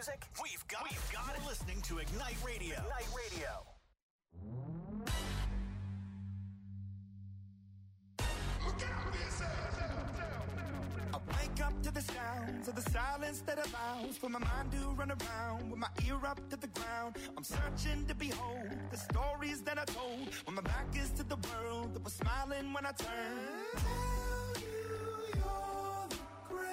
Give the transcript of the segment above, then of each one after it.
music? We've got it. You're listening to Ignite Radio. Ignite Radio. I wake up to the sounds of the silence that allows for my mind to run around with my ear up to the ground. I'm searching to behold the stories that I told when my back is to the world that was smiling when I turned. Tell you you're the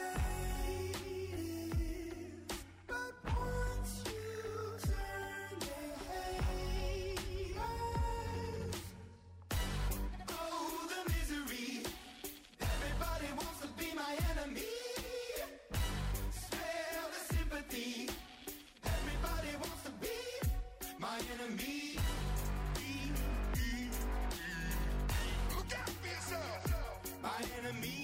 greatest, but once you turn they hate us. Oh, the misery. Everybody wants to be my enemy. Spare the sympathy. Everybody wants to be my enemy. Look out for yourself. My enemy.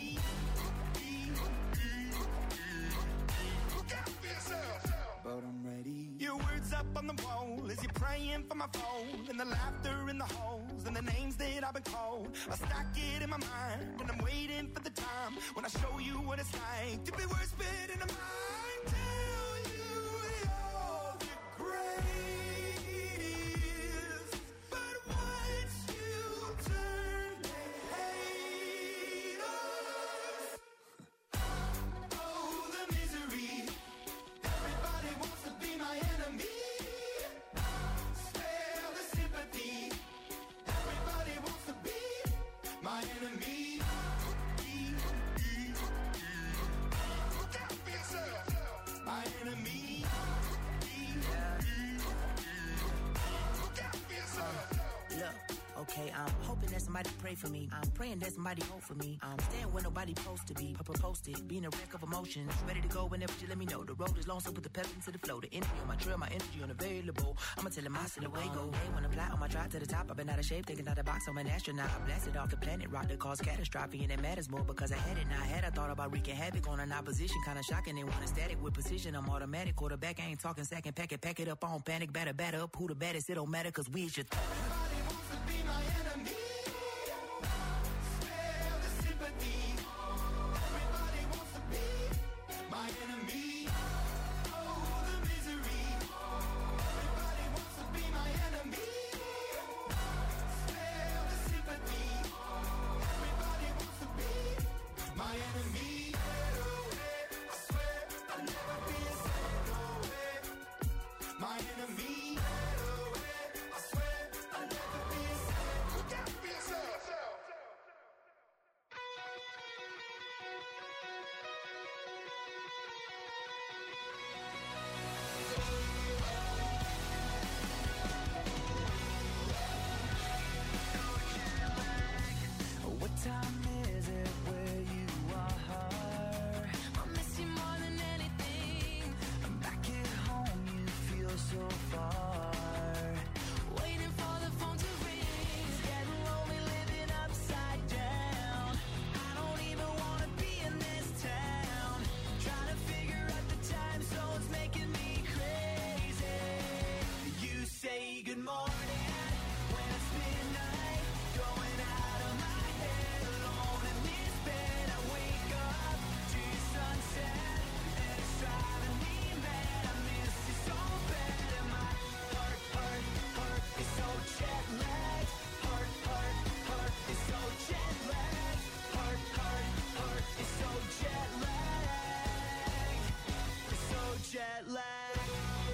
Look out for yourself. But I'm ready. Your words up on the wall as you're praying for my phone, and the laughter in the halls and the names that I've been called. I stack it in my mind and I'm waiting for the time when I show you what it's like to be worse fit in a mind. Tell you you're the greatest, but once you turn they hate us. Oh, the misery. Everybody wants to be my enemy. Spare the sympathy. Everybody wants to be my enemy. Look out for yourself. My enemy. Look out for yourself. Look, okay, I'm hoping that somebody pray for me. I'm praying that somebody hope for me. I'm staying where nobody supposed to be. Posted, being a wreck of emotions. Ready to go whenever you let me know. The road is long, so put the pep into the flow. The energy on my trail, my energy unavailable. I'ma tell him I see the way go. Hey, when I fly on my drive to the top, I've been out of shape, taking out the box. I'm an astronaut. I blasted off the planet, rock that caused catastrophe, and it matters more because I had it. Now I had I thought about wreaking havoc on an opposition, kinda shocking. They want a static with precision. I'm automatic, quarterback. I ain't talking second, pack it up on panic, batter up. Who the baddest? It don't matter, cause we is your Everybody wants to be my enemy. Spare the sympathy. Everybody wants to be my enemy. Oh, the misery. Everybody wants to be my enemy. Spare the sympathy. Everybody wants to be my enemy. I swear I'll never be a my enemy. I swear I'll never be a look out for yourself. What time is it where you are? I miss you more than anything. Back at home you feel so far. Waiting for the phone to ring. Getting lonely living upside down. I don't even wanna be in this town. Trying to figure out the time zones making me crazy. You say good morning when it's midnight. Going out of my head alone in this bed. I wake up to your sunset and it's driving me mad. I miss you so bad and my heart is so jet lagged. Heart is so jet lagged. Heart is so jet lagged. It's so jet lagged.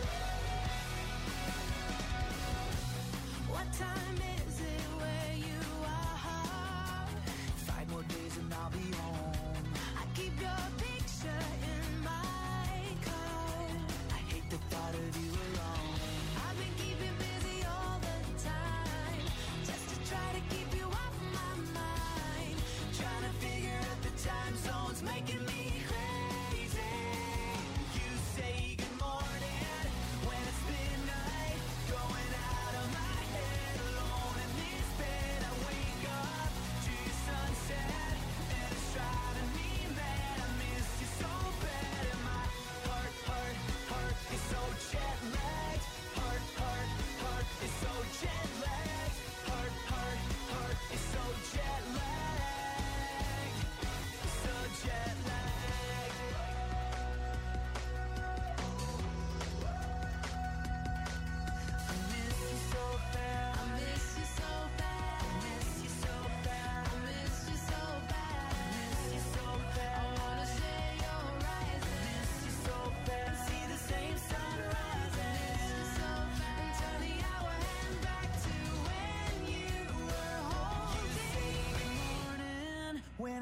What time is it where you are? 5 more days and I'll be home. I keep your picture in my car. I hate the thought of you alone. I've been keeping busy all the time, just to try to keep you off my mind. Trying to figure out the time zones making me crazy. You say good morning when it's midnight. Going out of my head alone in this bed. I wake up to your sunset and it's driving me mad. I miss you so bad and my heart is so jet lagged. Heart is so jet lagged. Heart is so jet lagged. So jet lagged.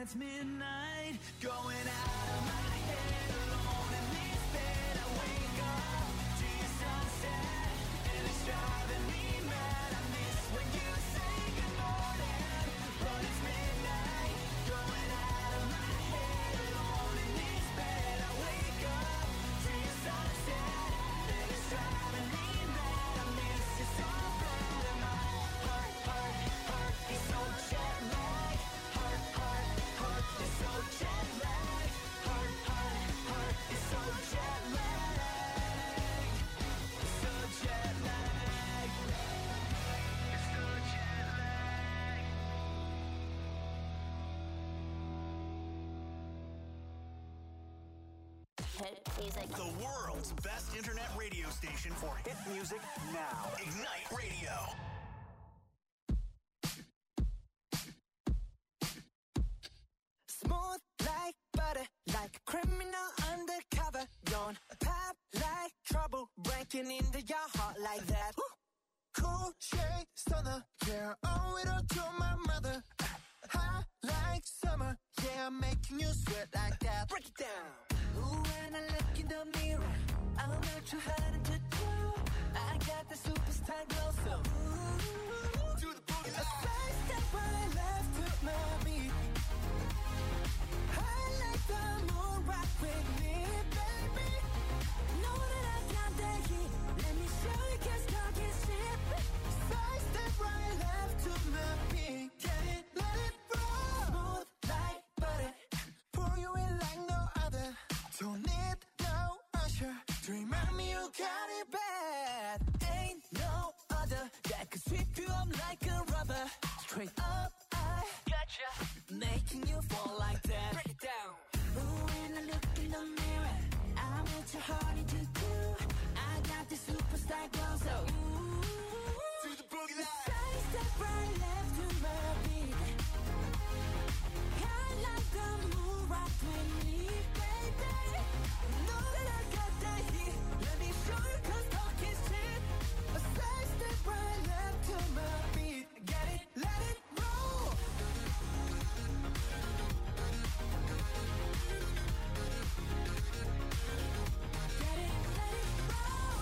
it's midnight, going out of my head, alone in this bed. I wake up to your sunset, and it's driving me mad. I miss when you say good morning, but it's midnight, going out of my head, alone in this bed. I wake up to your sunset, and it's driving me mad. I miss you so bad, and my heart is so jet lagged. Heart is so jet lagged. Heart is so jet lagged. So jet lagged. It's so jet lagged. The world's best internet radio station for hit music now. Ignite Radio. Smooth like butter, like a criminal undercover. Don't pop like trouble, breaking into your heart like that. Cool shade stunner, yeah, owe it all to my mother. Hot like summer, yeah, I'm making you sweat like that. Break it down. Ooh, when I look in the mirror, I'm not too hard to do. I got the superstar glow, so ooh, do the boogie. A side step right left to my beat. I like the moon rock with me, baby. Know that I got the heat. Let me show you, can't stop this shit. Side step right left to my beat. Get it, let it roll. Smooth like butter, pour you in like no other. Don't need no usher to remind me you got it bad. Ain't no other that could sweep you up like a rubber. Straight up, I gotcha, making you fall like that. Break it down. Ooh, when I look in the mirror, I'm what you're hard to do. I got the superstar glow, so ooh, to the boogie line. Side step right left to my beat. I like the moon rock with me, baby. Know that I got that heat. Let me show you, 'cause talk is cheap. A side step right left to my beat. Get it, let it roll. Get it, let it roll.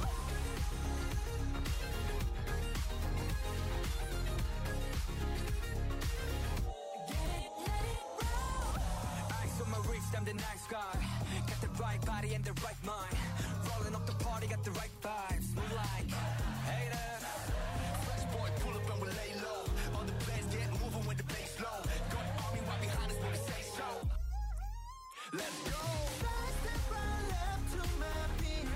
Get it, let it roll. Ice on my wrist, I'm the nice guy. Got the right body and the right mind. Rolling up the party, got the right vibes. Move like haters. Fresh boy, pull up and we lay low. All the players get moving with the bass low. Got army right behind us when we say so. Let's go. Side step right left to my beat.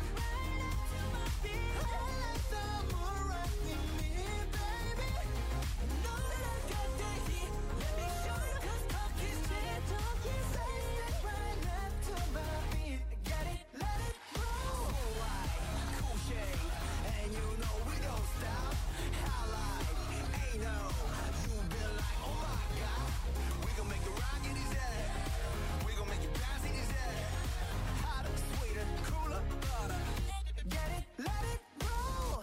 I like the moon rock with me, baby. Know that I got that heat. Let me show you, 'cause talk is cheap. Side step right left to my beat. Get it, let it roll. Cool shade, and you know we don't stop. Highlight, ain't no. You been like, oh my God. We gon' make it rock in his head. We gon' make it bounce in his head. Hotter, sweeter, cooler, butter. Get it, let it roll.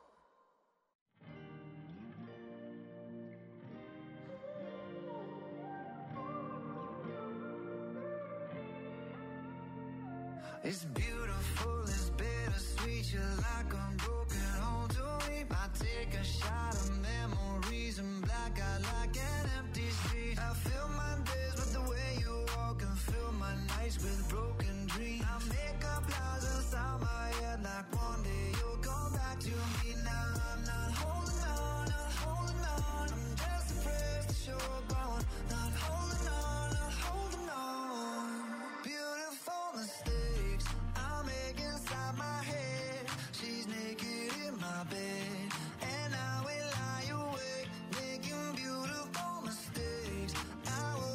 It's beautiful, it's bittersweet. You're like a broken home to me. I take a shot of memories and black out like an empty street. I fill my days with the way you walk and fill my nights with broken dreams. I make up lies inside my head like one day you'll come back to me. Now I'm not holding on, not holding on. I'm just afraid to show up on. Not holding on, not holding on. Beautiful mistakes I make inside my head. She's naked in my bed, and I will lie awake, making beautiful mistakes. I will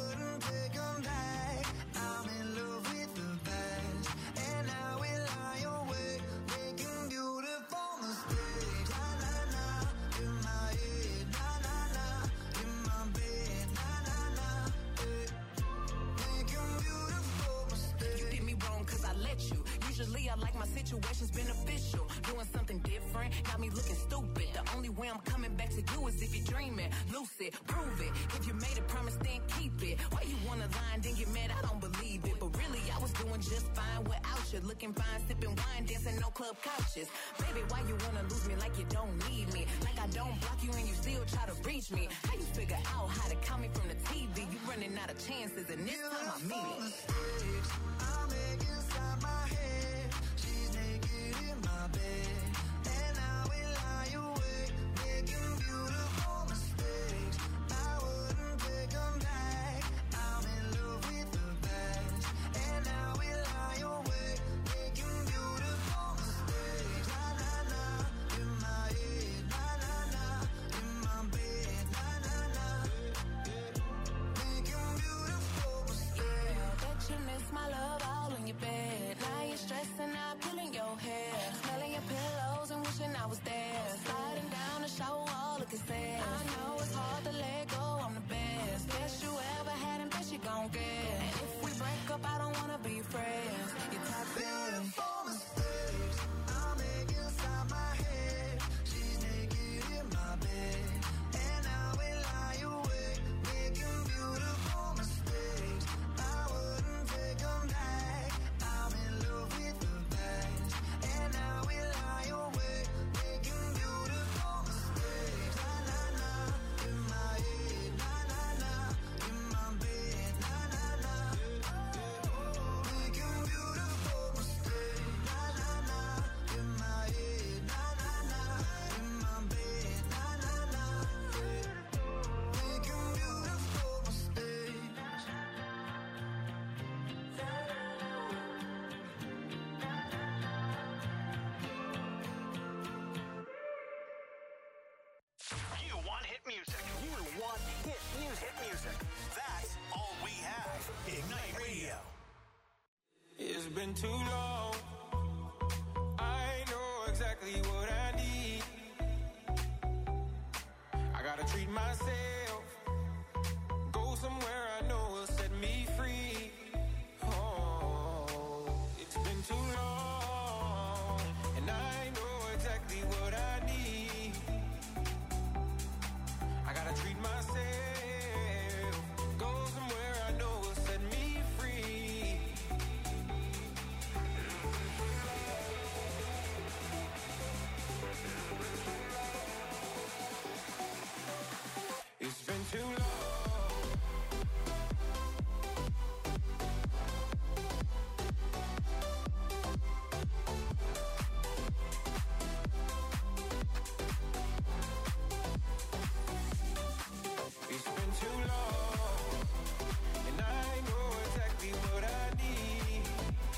Usually I like my situations beneficial. Doing something different, got me looking stupid. The only way I'm coming back to you is if you're dreaming. Lucid, prove it. If you made a promise, then keep it. Why you wanna lie and then get mad? I don't believe it. But really, I was doing just fine without you. Looking fine, sipping wine, dancing no club couches. Baby, why you wanna lose me like you don't need me? Like I don't block you and you still try to reach me. How you figure out how to count me from the TV? You running out of chances and this time I mean it. I make inside my head. She's naked in my bed, and I will lie awake, making beautiful mistakes. I wouldn't take them back. I'm in love with the best, and I will lie awake, making beautiful mistakes. Na na na, in my head, na na na, in my bed, na na na, making beautiful mistakes. Bet you miss my love all in your bed. Now you're stressing out, pulling your hair, smelling your pillows and wishing I was there. Sliding down the shower wall, looking sad. I know it's hard to let go, I'm the best. Best you ever had and best you gon' get. And if we break up, I don't wanna be friends. You're toxic. Beautiful mistakes I make inside my head. She's naked in my bed, and I will lie awake, making beautiful mistakes. I wouldn't take them back. I'm in love with the best, and I will lie awake, making beautiful mistakes. Na na na, in my head, na na na, in my bed, na na na, making beautiful mistakes. Na na na, in my head, na na na, in my bed, na na na, making beautiful mistakes. You want hit music. You want hit music. Hit music. That's all we have. Ignite Radio. It's been too long. I know exactly what I need. I gotta treat myself. Go somewhere I know will set me free. Oh, it's been too long. And I know exactly what I need. I gotta treat myself. Go somewhere I know will set me free. It's been too long. It's been too long, and I know exactly what I need.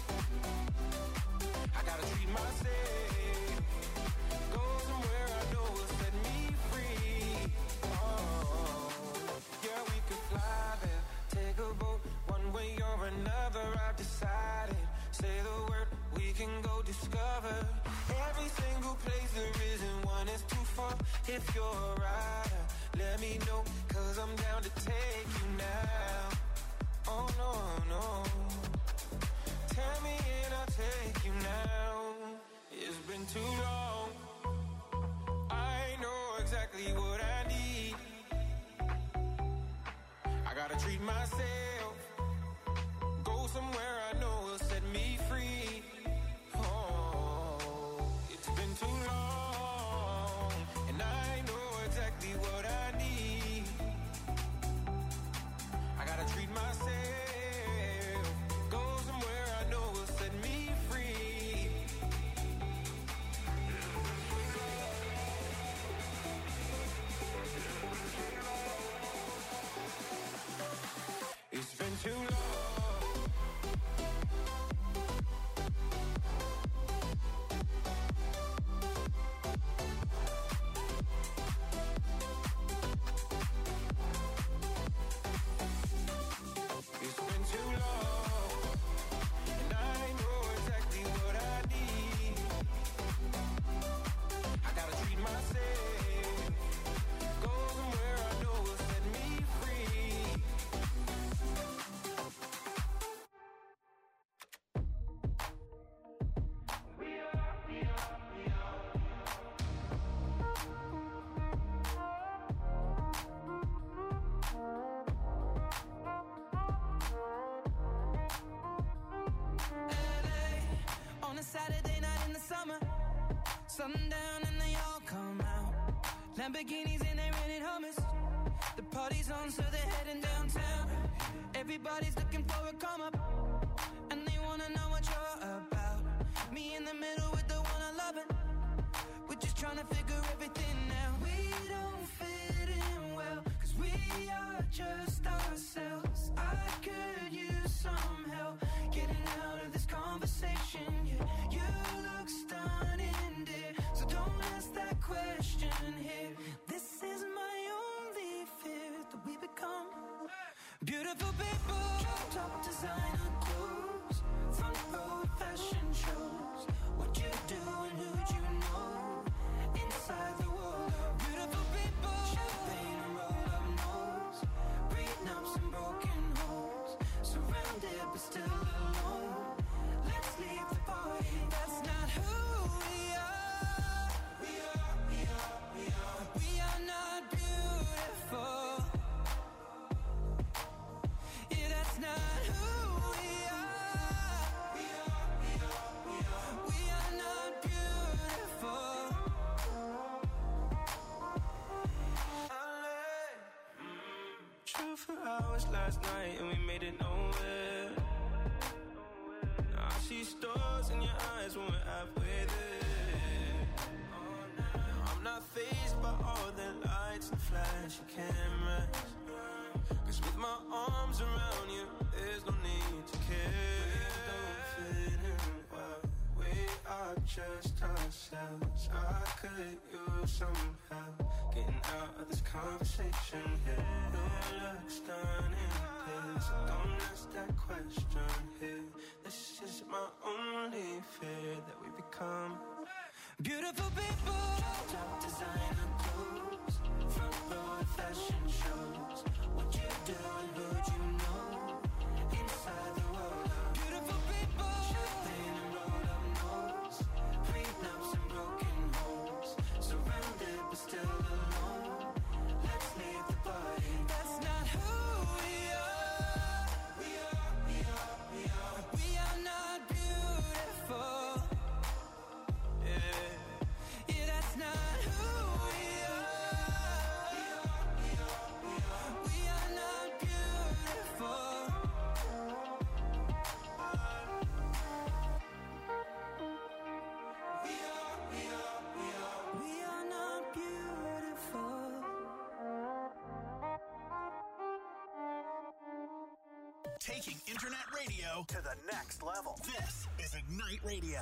I gotta treat myself. Go somewhere I know will set me free. Oh, yeah, we could fly there, take a boat, one way or another. I've decided. Say the word, we can go discover every single place there isn't one that's too far. If you're a rider, let me know, 'cause I'm down to take you now. Oh no, no. Tell me and I'll take you now. It's been too long. I know exactly what I need. I gotta treat myself. Go somewhere I know will set me free. Oh, it's been too long, and I know exactly what I need. I gotta treat myself. Go somewhere I know will set me free. It's Sundown and they all come out. Lamborghinis and they rented hummus. The party's on, so they're heading downtown. Everybody's looking for a come up, and they wanna know what you're about. Me in the middle with the one I love it. We're just trying to figure everything out. We don't fit in well, 'cause we are just ourselves. I could use some help getting out of this conversation. Yeah, you look stunning, dear, so don't ask that question here. This is my only fear, that we become beautiful people. Top designer clothes, front row fashion shows. What you do and who'd you know? Inside the world of beautiful people. Champagne and roll up nose, prenups and broken homes. Surrounded but still alone. Let's leave the party. That's not who we are. We are not beautiful. Yeah, that's not who we are. We are not beautiful. True for hours last night and we made it nowhere. Now I see stars in your eyes when we're halfway there. I'm not fazed by all the lights and flashy cameras, 'cause with my arms around you, there's no need to care. We don't fit in well, we are just ourselves. I could use some help getting out of this conversation here. You look stunning, please, so don't ask that question here. This is my only fear, that we become beautiful people. Top designer clothes, front row fashion shows. What you do and who'd you know? Inside the world of beautiful people. Champagne and roll up nose, prenups and broken homes. Surrounded but still alone. Let's leave the party. That's not who we are. We are not beautiful. Yeah, that's not who we are. We are not beautiful. We are not beautiful. Taking internet radio to the next level. This is Ignite Radio.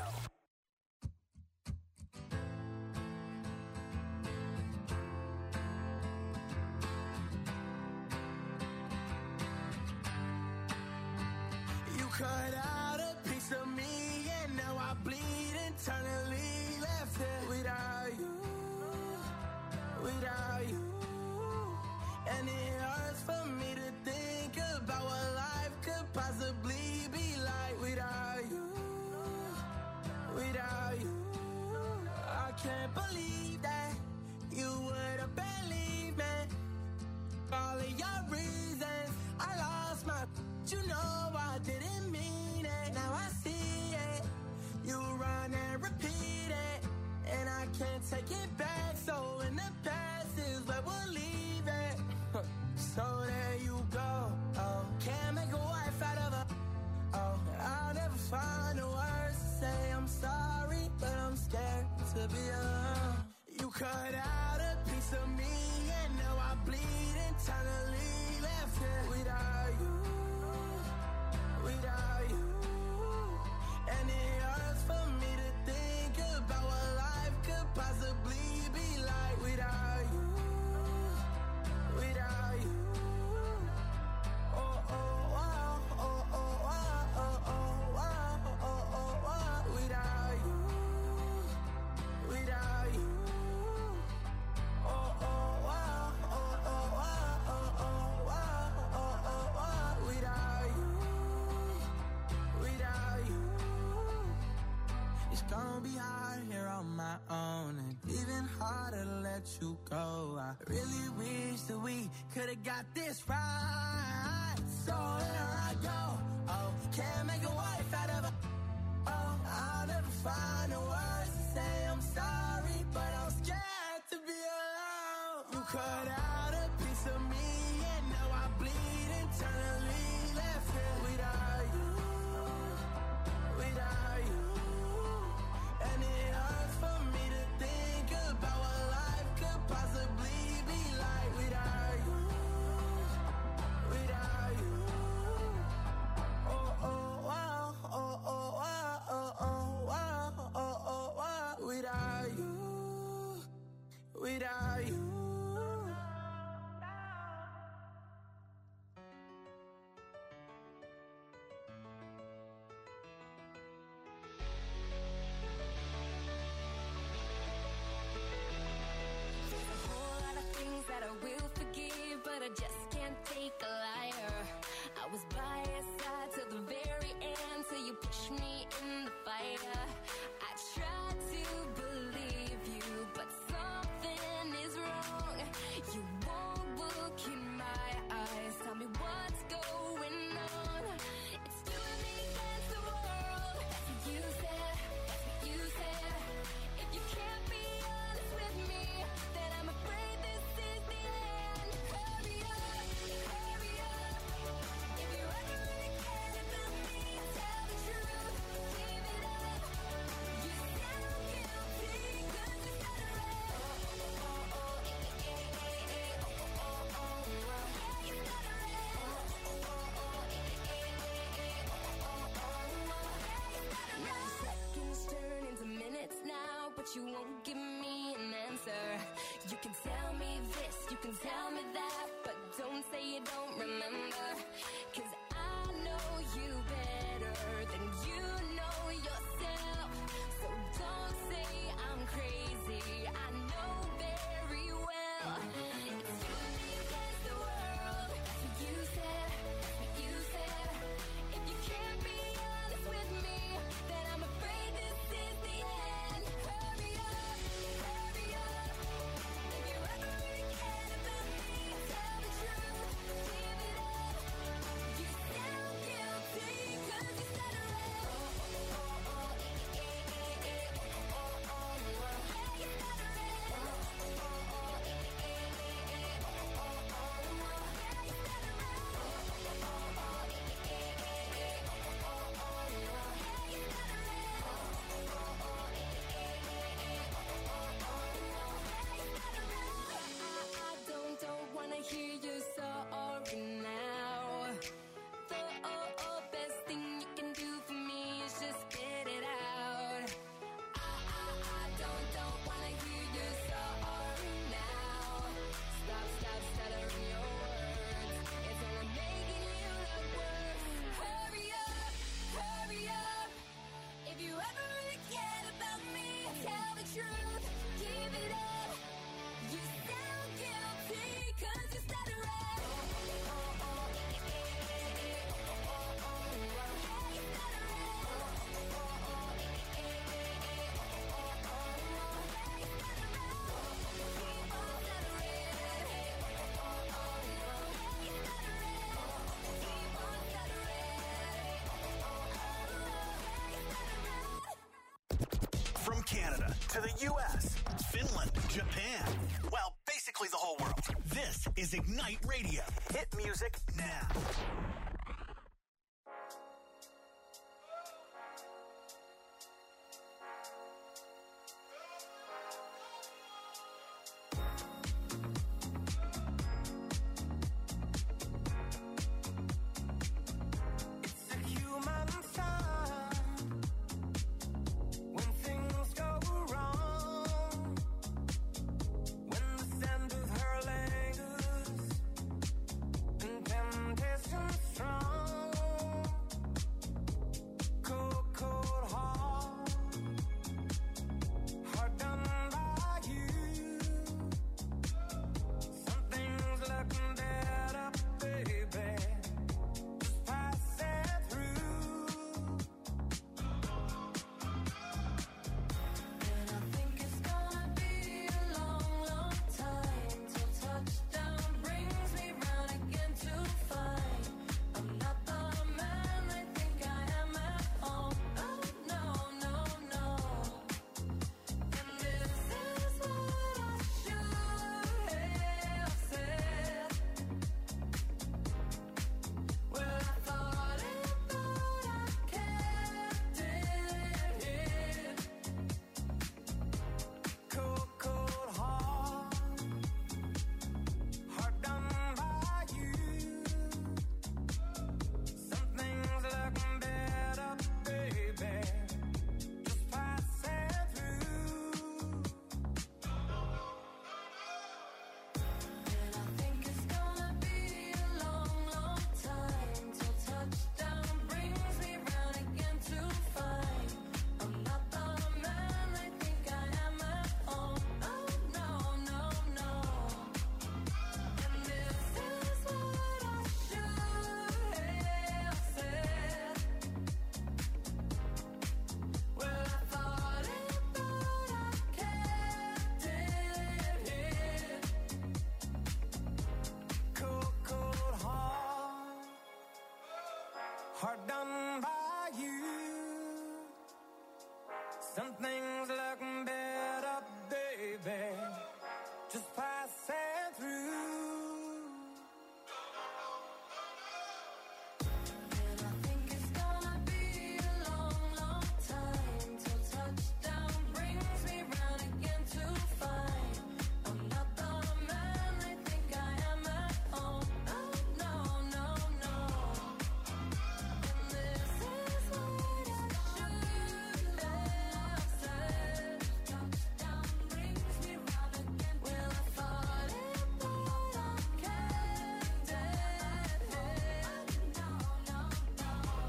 You cut out a piece of me and now I bleed internally. Left here without you. And it hurts for me to think about what life could possibly be like without you. I can't believe that you would have believed me. All of your reasons, I lost my, you know I didn't mean it. Now I see it, you run and repeat it, and I can't take it back. So in the past is where we'll leave it. So there you go. Oh, can't make a wife out of her. Oh, I'll never find the words to say I'm sorry, but I'm scared to be alone. You cut out a piece of me and now I bleed internally. Left here without you. And it hurts for me to think about what life could possibly be like without you. Gonna be hard here on my own, and even harder to let you go. I really wish that we could've got this right. So here I go. Oh, can't make a wife out of her. Oh, I'll never find the words to say I'm sorry. Canada to the U.S., Finland, Japan. Well, basically the whole world. This is Ignite Radio. Hit music now. Hard done by you. Some things look better, baby, just passing through. And I think it's gonna be a long, long time till touchdown brings me round again to find I'm not the man they think I am at home. Oh, no, no, no. And this is what I should have said. Touchdown brings me round again. Well, I thought it, but I can't dead it. No, no, no.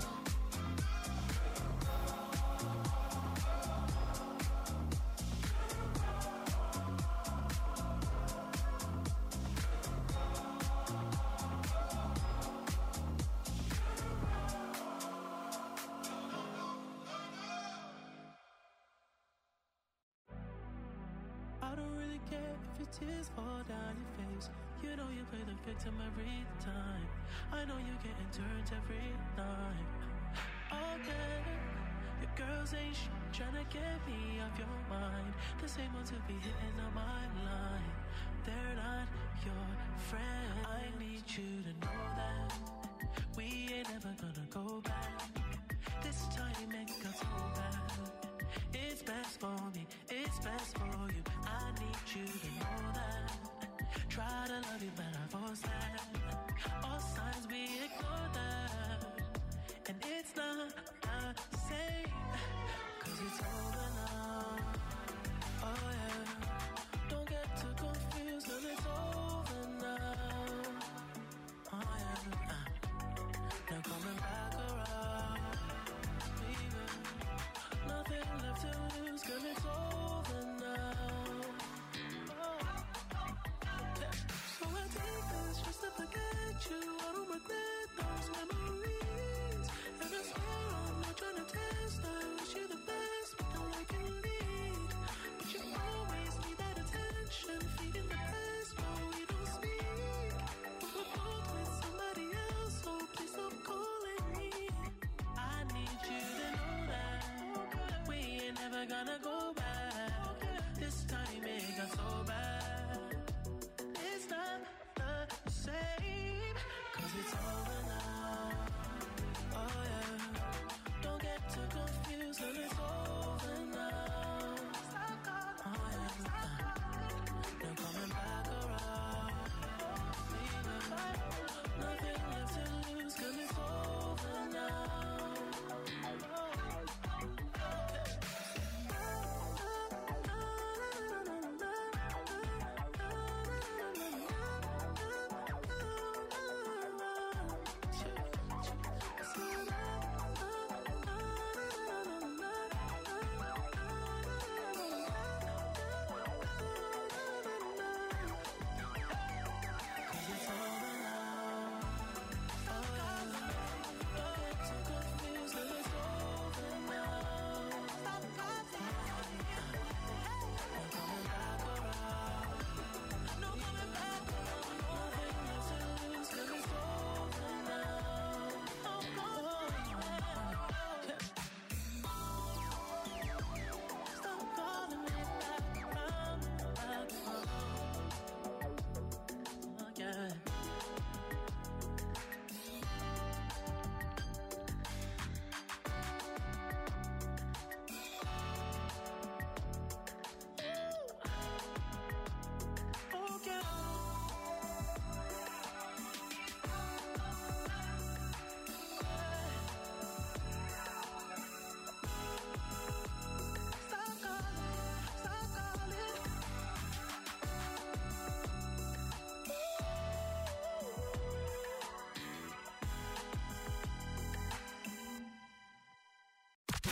I don't really care if your tears fall down your face. You know you play the victim every time. I know you're getting turned every night. Okay, your girls ain't trying to get me off your mind. The same ones who be hitting on my line. They're not your friend. I need you to know that we ain't never gonna go back. This time ain't got so bad. It's best for me, it's best for you. I need you to know that. Try to love you, but I force that. All signs we ignore that. And it's not the same, 'cause it's over now. Oh yeah, don't get too confused, 'cause it's over now. Oh yeah, now coming back around. Leaving nothing left to lose, 'cause it's over now. Oh. Yeah. So I take this just to forget you. I don't regret those memories. And I swear I'm not trying to test. I wish you the best, but don't like you lead. But you always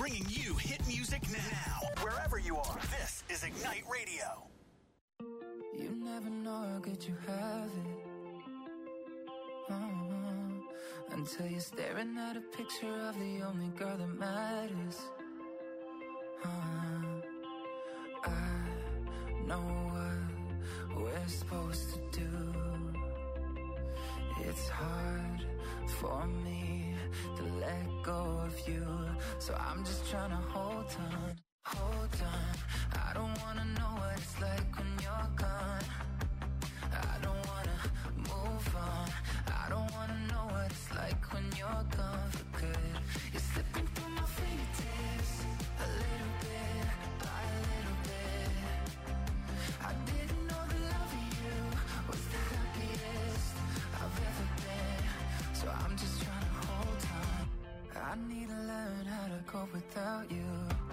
bringing you hit music now. Wherever you are, this is Ignite Radio. You never know how good you have it. Until you're staring at a picture of the only girl that matters. I know what we're supposed to do. It's hard for me to let go of you, so I'm just trying to hold on. I don't wanna know what it's like when you're gone. I don't wanna move on. I don't wanna know what it's like when you're gone for good. You're slipping through my fingertips, a little bit by a little bit. I didn't know the love of you was the happiest I've ever been, so I'm just trying to hold on. I need to learn how to cope without you.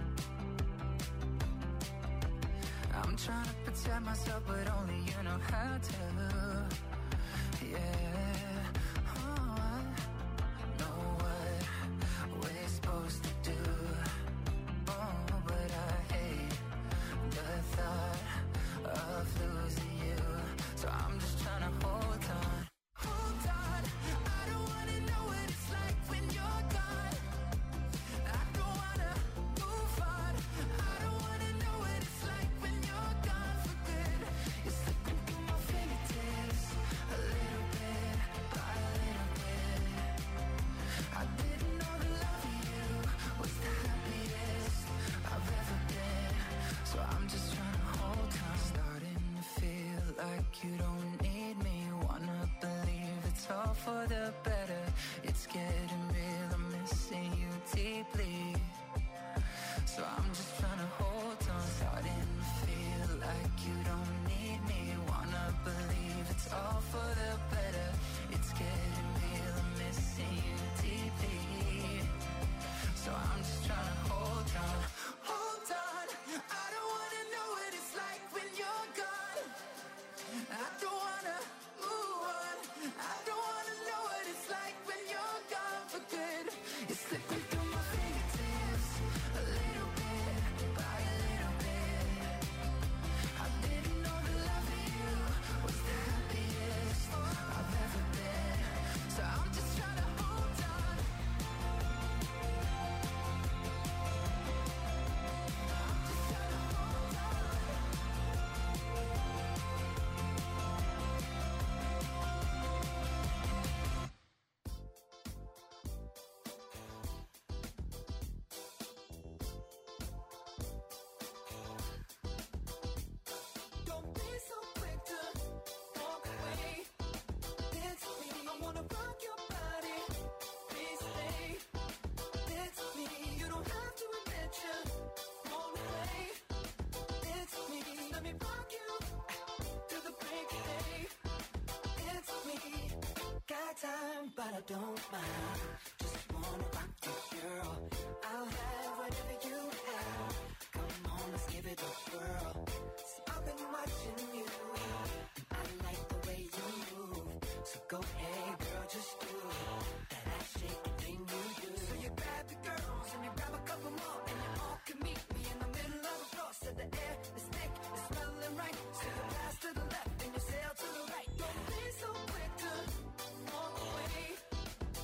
I'm trying to protect myself, but only you know how to. Yeah, oh, I know what we're supposed to do. Oh, but I hate the thought of losing you. So I'm just trying to hold on. I don't wanna know what it's like when you're gone. I don't wanna move on. I don't wanna know what it's like when you're gone for good. You're slipping through my fingertips, a little bit by a little bit. I didn't know the love of you was the happiest I've ever been, so I'm just trying to hold on. Starting to feel like you don't need me. Wanna believe it's all for the better. It's getting real, I'm missing you deeply, so I'm just trying to hold on. Starting to feel like you don't need me. Wanna believe it's all for the better. It's getting real, I'm missing you deeply, so I'm just trying to hold on. I don't wanna know what it's like when you're gone. I don't wanna move on. I don't wanna know what it's like when you're gone for good. You're slipping through my fingertips, a little bit by a little bit. I didn't know the love of you was the happiest I've ever been, so I'm just trying to hold on. Don't be so quick to walk away. It's me. I wanna rock your body. Please stay. It's me. You don't have to admit you won't play. It's me. Let me rock you to the break of day. It's me. Got time, but I don't mind. Just wanna rock you, girl. I'll have whatever you have. Come on, let's give it a whirl. See, I've been watching you, and I like the way you move. So go ahead, girl, just do that ass shaking thing you do. So you grab the girls and you grab a couple more, and you all can meet me in the middle of the floor. So the air is thick, it's smelling right. So you pass to the left and you sail to the right. Don't be so quick to walk away.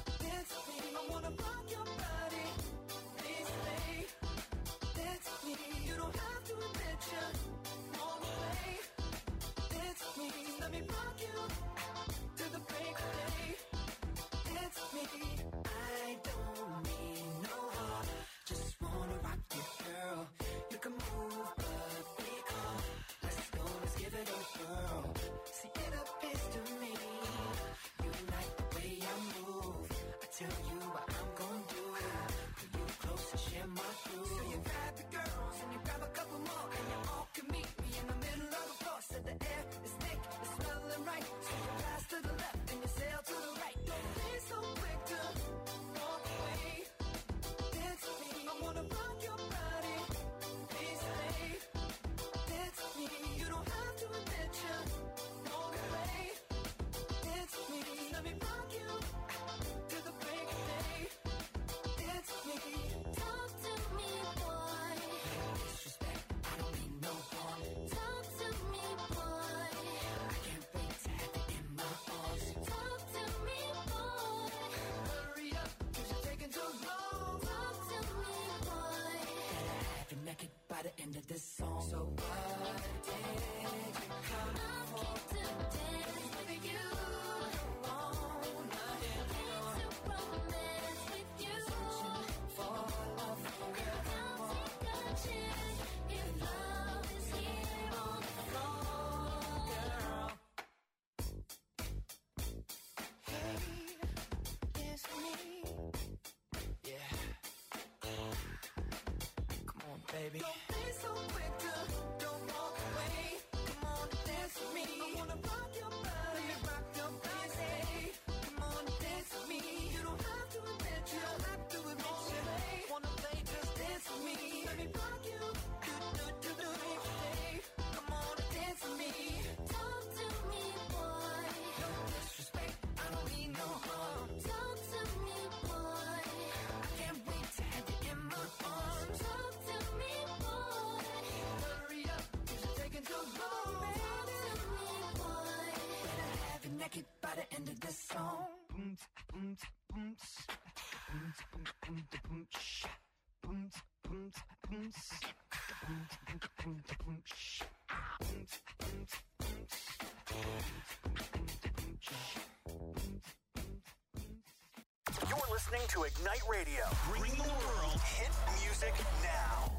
baby. Don't be so quick to don't walk away. Come on, dance with me. I wanna rock your body, rock your body. Come on, dance with me. You don't have to admit, you don't have to admit you wanna play, just dance with me. Let me rock you, do. Hey, come on, dance with me. Talk to me, boy. No disrespect, I don't mean no harm. Talk to me, boy. I can't wait to have you in my arms. Talk to me, boy. Hurry up, 'cause you're taking too long, baby. Talk to me, boy. Better have you naked by the end of this song. You're listening to Ignite Radio. Bring the world hit music now.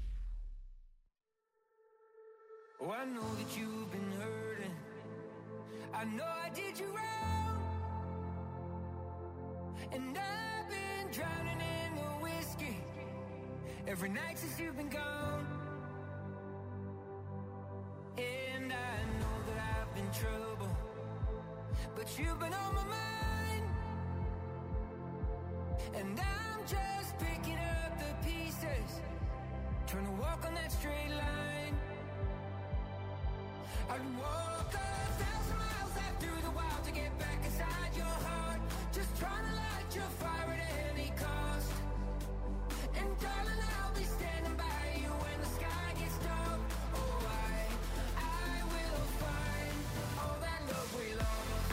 Oh, I know that you've been hurting. I know I did you wrong. And I've been drowning in the whiskey every night since you've been gone. And I know that I've been trouble, but you've been on my mind. And I'm just picking up the pieces, trying to walk on that straight line. I'd walk 1,000 miles out through the wild to get back inside your heart, just trying to light your fire at any cost. And darling, I'll be standing by you when the sky gets dark. Oh, I will find all that love we lost.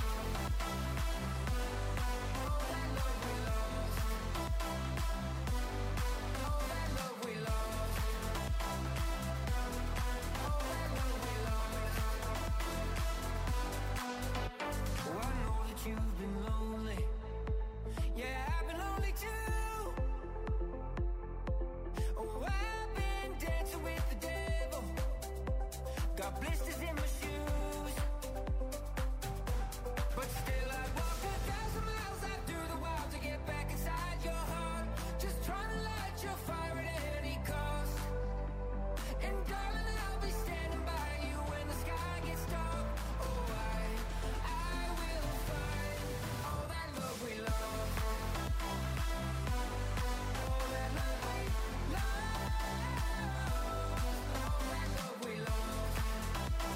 All that love we lost. All that love we lost. All that love we lost. Oh, I know that you've been lonely. Yeah, I've been lonely too. Oh, I've been dancing with the devil. Got blisters in my shoes. But still I'd walk 1,000 miles out through the wild to get back inside your heart, just trying to light your fire at any cost. And darling, I'll be standing by you when the sky gets dark. Oh, I will find all that love we lost. All that love we lost. All that love we lost.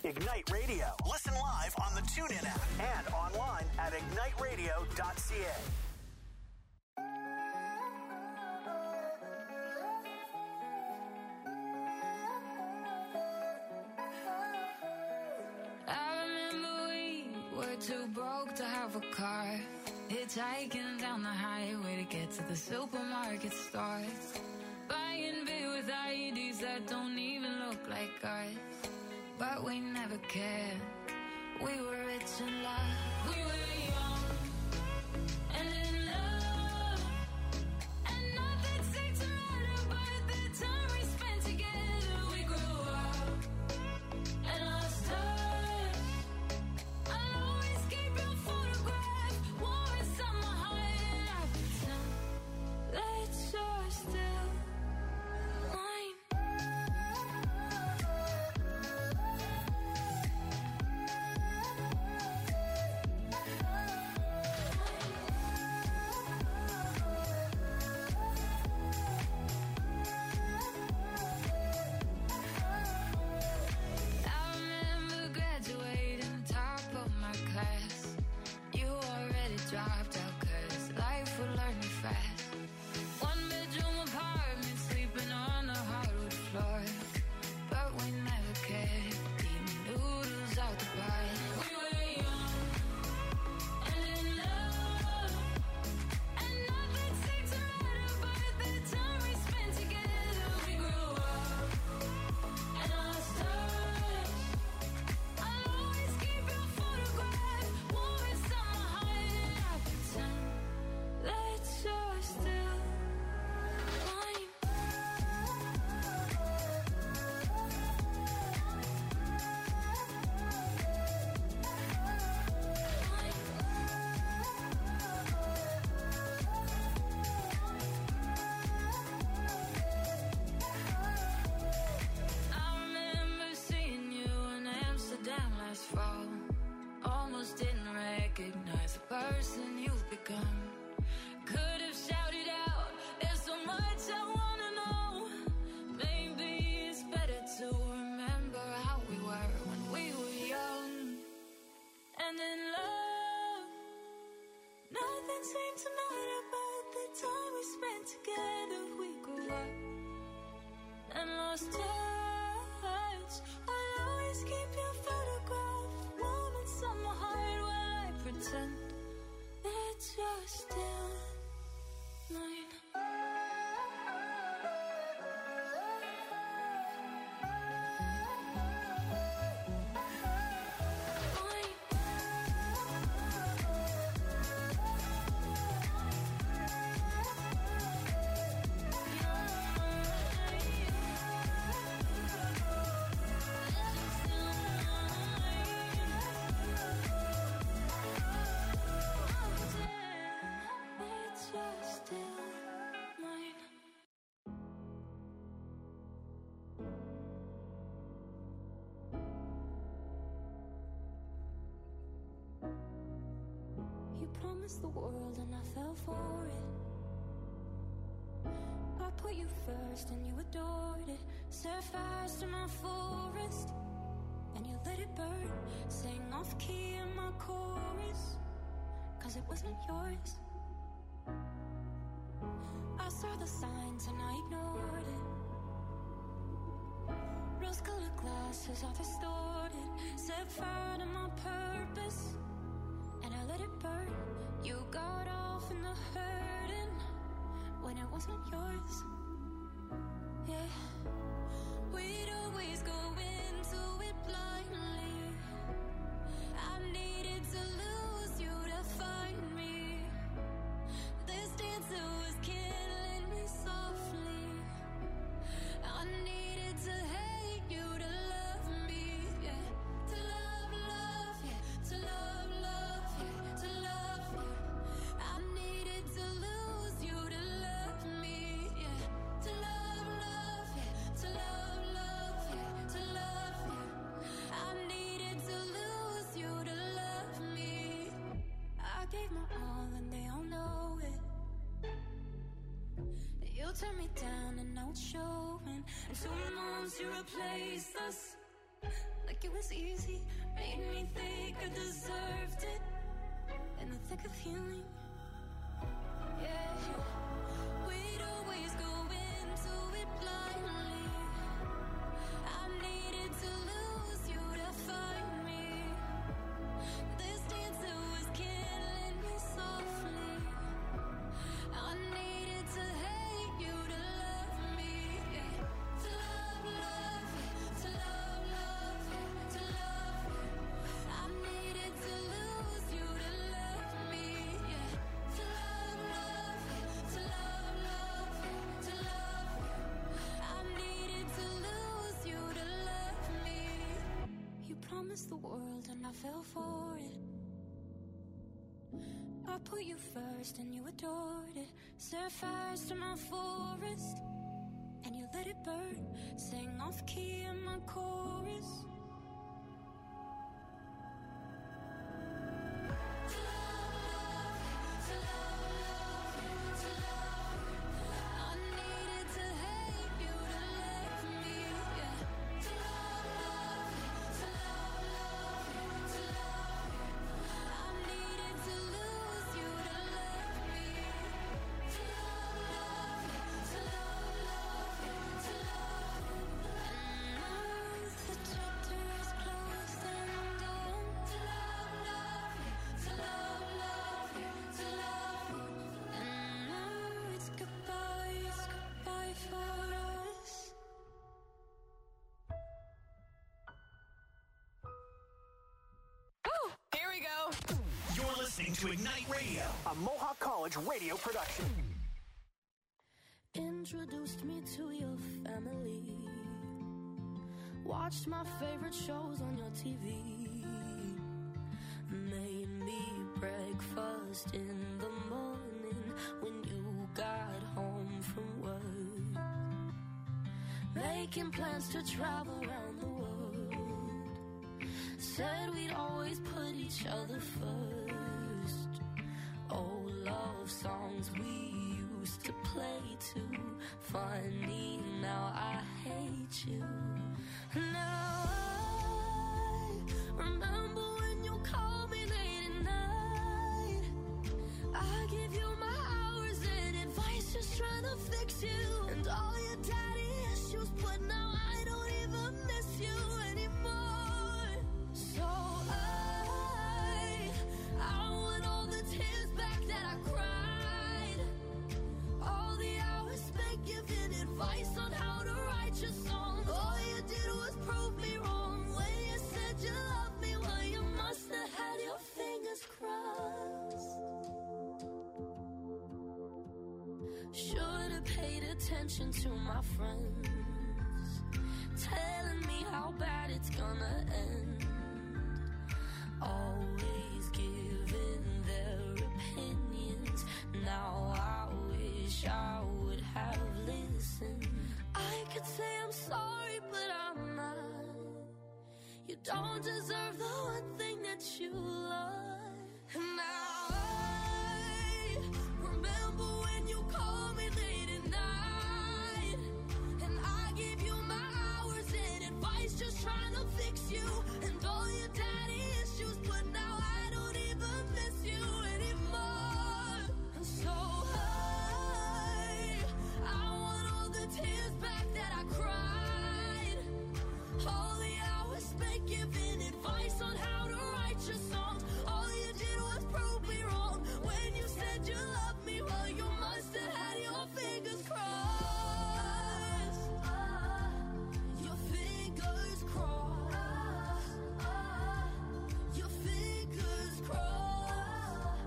Ignite Radio. Listen live on the TuneIn app and online at igniteradio.ca. I remember we were too broke to have a car, hitchhiking down the highway to get to the supermarket store, buying beer with IEDs that don't even look like ours. But we never cared. We were rich in love. We were young and in love, and nothing seemed to matter but the time we spent together. We grew up and lost touch. I'll always keep your photograph warm inside my heart, and I pretend that you're still mine. I remember graduating top of my class. You already dropped out 'cause life would learn you fast. One bedroom apartment, sleeping on the hardwood floor. But we never cared, eating noodles out the pot. We were young and in love, and nothing seemed to matter but the time we spent together. We grew up and lost touch. I'll always keep your photograph warm inside my heart, and I pretend that you're still mine. I remember seeing you in Amsterdam last fall. Almost didn't recognize the person you've become. Could have shouted out, there's so much I wanna know. Maybe it's better to remember how we were when we were young and in love. Nothing seemed to matter but the time we spent together. We grew up and lost touch. I'll always keep your photograph warm inside my heart while I pretend that you're still mine. You promised the world and I fell for it. I put you first and you adored it. Set fire to my forest and you let it burn. Sang off key in my chorus 'cause it wasn't yours. I saw the signs and I ignored it. Rose-colored glasses are distorted. Set fire to my purpose and I let it burn. You got off in the hurting when it wasn't yours. Yeah, we'd always go into it blindly. I needed to lose you to find me. This dancer was killing me softly. I needed to hate you to love me, yeah. To love, yeah. To love, yeah. To love you. I needed to lose you to love me, yeah. To love, yeah. To love, yeah. To love you. I needed to lose you to love me. I gave my all and they all know it. You turned me down and now it's showing. And 2 months you replaced us. like it was easy. Made me think I deserved it. In the thick of healing, yeah. We'd always go into it blindly. I needed to lose you to find me. This dancer was killing me softly. I needed to hate you to love me, yeah. To love, to love, to love. I needed to lose you to love me, yeah. To love, to love, to love. I needed to lose you to love me. You promised the world and I fell for it. I put you first and you adored it. Set fires to my forest and you let it burn. Sang off key in my chorus. To love, to love, to love. I needed to hate you to love me, yeah. To love, to love, to love. I needed to lose you to love me. To love, to love, to love. And now the chapter is closed and done. To love, to love, to love. And now it's goodbye for us. Here we go. You're listening to Ignite Radio. A Mohawk College radio production. Introduced me to your family. Watched my favorite shows on your TV. Made me breakfast in the morning when you got home from work. Making plans to travel around the world. Said we'd always put each other first. Old love songs we used to play too. Funny, now I hate you. Now I remember when you called me late at night. I give you my hours and advice, just trying to fix you. And all your daddy issues, but now I don't even miss you anymore. So I want all the tears back that I cried. All the hours spent giving advice on how to write your songs. All you did was prove me wrong when you said you loved me. Well, you must have had your fingers crossed. Should have paid attention to my friends, telling me how bad it's gonna end. Always giving their opinions. Now I wish I would have listened. I could say I'm sorry, but I'm not. You don't deserve the one thing that you love. And now I remember when you called me late at night. And I gave you my hours and advice, just trying to fix you. And all your daddy issues, but now I don't even miss you anymore. So I want all the tears back that I cried. All the hours spent giving advice on how to write your songs. All you did was prove me wrong when you said you loved me. Well, you must have had your fingers crossed. Your fingers crossed. Your fingers crossed.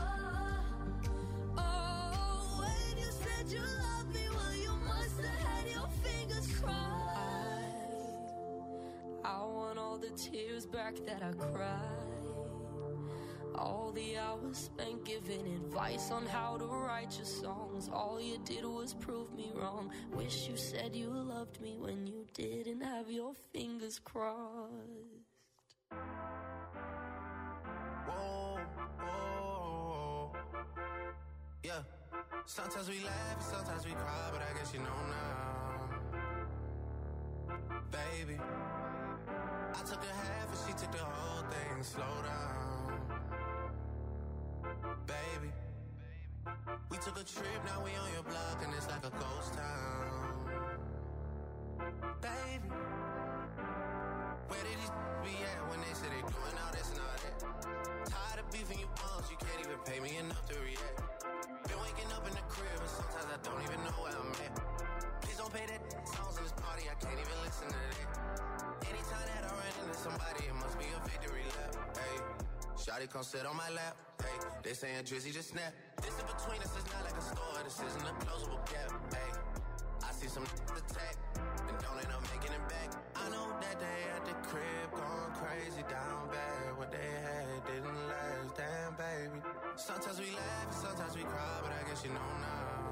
Oh, when you said you loved me, well, you must have had your fingers crossed. I want all the tears back that I cried. All the hours spent giving advice on how to write your songs. All you did was prove me wrong. Wish you said you loved me when you didn't have your fingers crossed. Whoa, whoa, yeah. Sometimes we laugh and sometimes we cry, but I guess you know now, baby. I took a half and she took the whole thing. Slow down, baby. We took a trip, now we on your block and it's like a ghost town. Baby, where did these be at when they say they doing all this and all that? Tired of beefing you bums, you can't even pay me enough to react. Been waking up in the crib and sometimes I don't even know where I'm at. Please don't pay that songs in this party, I can't even listen to that. Anytime that I run into somebody, it must be a victory lap. Hey, shawty come sit on my lap. Hey, they saying Drizzy just snap. This in between us is not like a store, this isn't a closable gap. Hey, I see some attack and don't end up making it back. I know that they at the crib going crazy down bad. What they had didn't last, damn baby. Sometimes we laugh and sometimes we cry, but I guess you know now,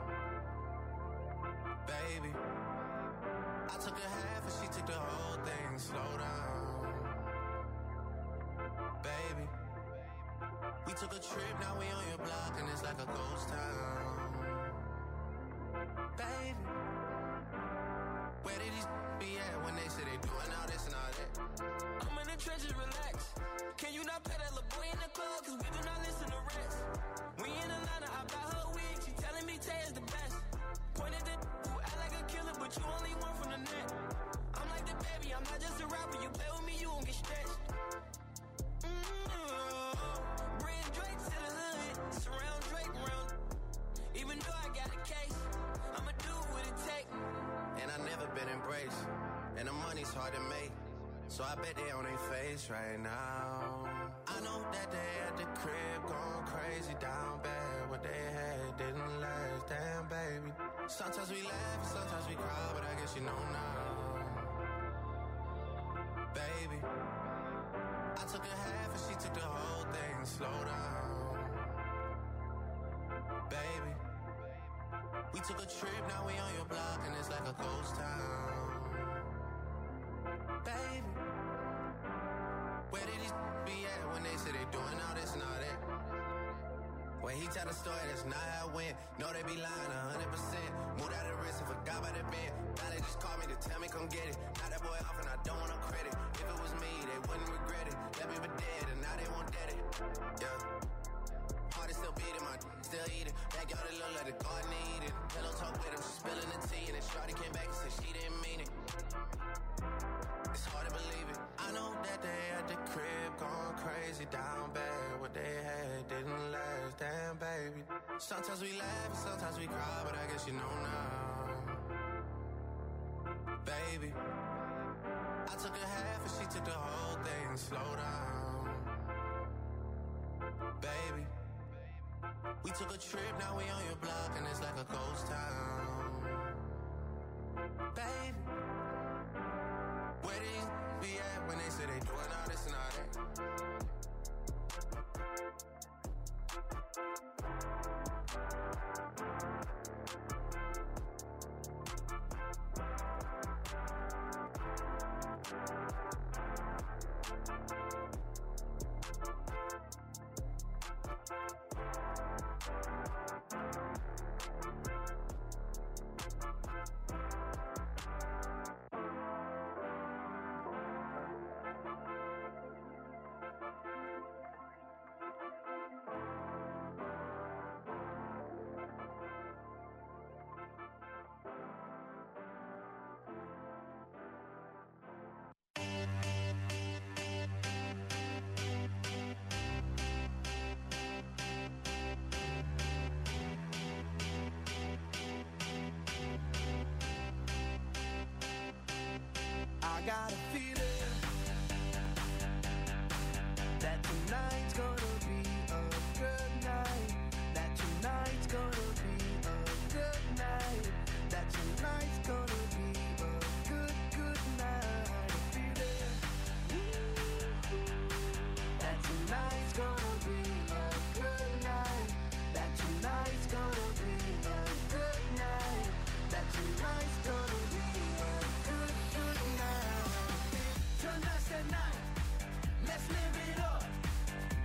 baby. I took a half and she took the whole thing. Slow down, baby. We took a trip, now we on your block and it's like a ghost town. Baby, where did these be at when they say they doing all this and all that? I'm in the trenches, relax. Can you not pay that little boy in the club? Cause we do not listen to rest. We in Atlanta, I buy her wig. She telling me Tay is the best. Pointed at who act like a killer, but you only one from the net. I'm like the baby, I'm not just a rapper. You play with me, you won't get stretched. Bring Drake to the hood, surround Drake round. Even though I got a case, I'ma do what it take. And I never been embraced, and the money's hard to make. So I bet they on their face right now. I know that they at the crib going crazy down bad. What they had didn't last, damn baby. Sometimes we laugh and sometimes we cry, but I guess you know now, baby. I took a half and she took the whole thing. Slow down, baby. We took a trip, now we on your block and it's like a ghost town. Baby, where did these be at when they say they doing all this and all that? When he tell the story, that's not how it went. No, they be lying 100%. Moved out of the risk and forgot about the bed. Now they just call me to tell me come get it. Now that boy off and I don't want no credit. If it was me, they wouldn't regret it. Left me for dead and now they won't dead it. Yeah. Heart is still beating, my still eating. Backyard it look like the garden eating. Pillow talk with him, she spilling the tea. And then Shawty came back and said she didn't mean it. It's hard to believe it. I know that they at the crib going crazy down bad. What they had didn't last, damn baby. Sometimes we laugh and sometimes we cry, but I guess you know now, baby. I took a half and she took the whole thing. Slow down, baby. We took a trip, now we on your block and it's like a ghost town, baby. Where these be at when they say they doing all this and all that? I got a feeling that tonight's gonna be a good night. That tonight's gonna be a good night. That tonight's gonna be a good, good night. A feeling that tonight's gonna be a good night. That tonight's gonna be a good night. That tonight's gonna be a good, good night. Tonight's the night, let's live it up.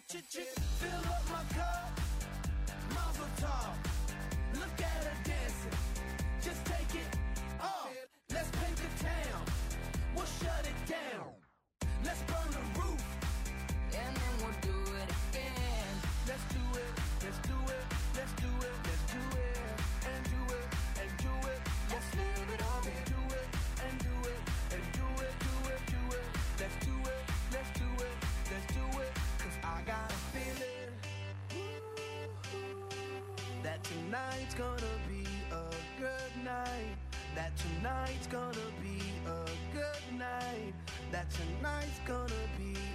Fill up my cup, Mazel tov. Look at her dancing, just take it off. Let's paint the town, we'll shut it down. Let's burn the roof, and then we'll do it again. Let's do it, let's do it, let's do it, let's do it, and do it, and do it. Let's live it up and do it, and do it, and do it, do it, do it. Let's do it, let's do it, let's do it. 'Cause I got a feeling that tonight's gonna be a good night. That tonight's gonna be a good night. That tonight's gonna be